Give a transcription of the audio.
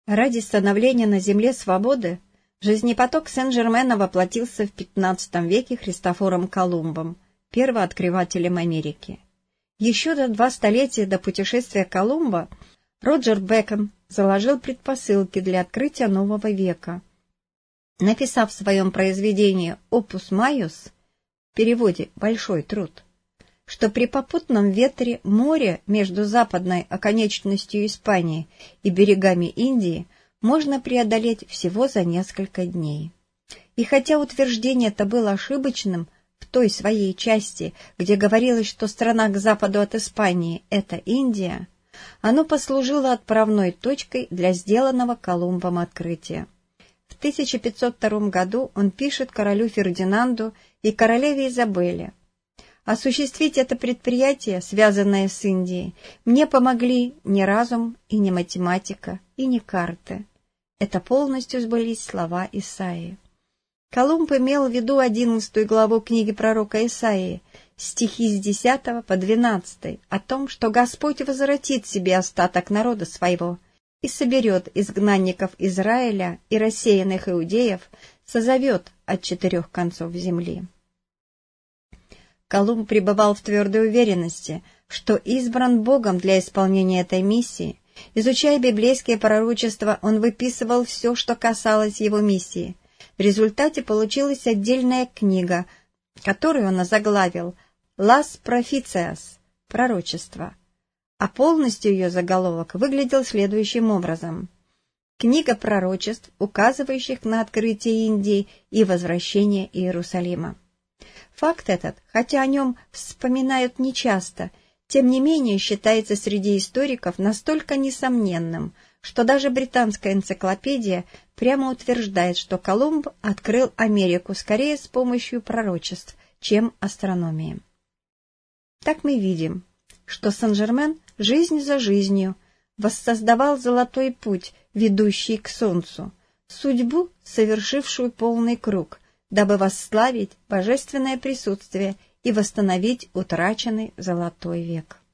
Ради становления на земле свободы жизнепоток Сен-Жермена воплотился в XV веке Христофором Колумбом, первооткрывателем Америки. Еще за 2 столетия до путешествия Колумба Роджер Бэкон заложил предпосылки для открытия нового века, написав в своем произведении «Опус Майус», в переводе «Большой труд», что при попутном ветре море между западной оконечностью Испании и берегами Индии можно преодолеть всего за несколько дней. И хотя утверждение это было ошибочным в той своей части, где говорилось, что страна к западу от Испании — это Индия, оно послужило отправной точкой для сделанного Колумбом открытия. В 1502 году он пишет королю Фердинанду и королеве Изабелле: «Осуществить это предприятие, связанное с Индией, мне помогли ни разум и ни математика, и ни карты». Это полностью сбылись слова Исаии. Колумб имел в виду 11 главу книги пророка Исаии, стихи с 10 по 12, о том, что Господь возвратит себе остаток народа своего и соберет изгнанников Израиля и рассеянных иудеев, созовет от 4 концов земли. Колумб пребывал в твердой уверенности, что избран Богом для исполнения этой миссии. Изучая библейские пророчества, он выписывал все, что касалось его миссии. В результате получилась отдельная книга, которую он озаглавил «Las Prophetias» — «Пророчество», а полностью ее заголовок выглядел следующим образом: «Книга пророчеств, указывающих на открытие Индии и возвращение Иерусалима». Факт этот, хотя о нем вспоминают нечасто, тем не менее считается среди историков настолько несомненным, что даже британская энциклопедия прямо утверждает, что Колумб открыл Америку скорее с помощью пророчеств, чем астрономии. Так мы видим, что Сен-Жермен жизнь за жизнью воссоздавал золотой путь, ведущий к солнцу, судьбу, совершившую полный круг, дабы восславить божественное присутствие и восстановить утраченный золотой век.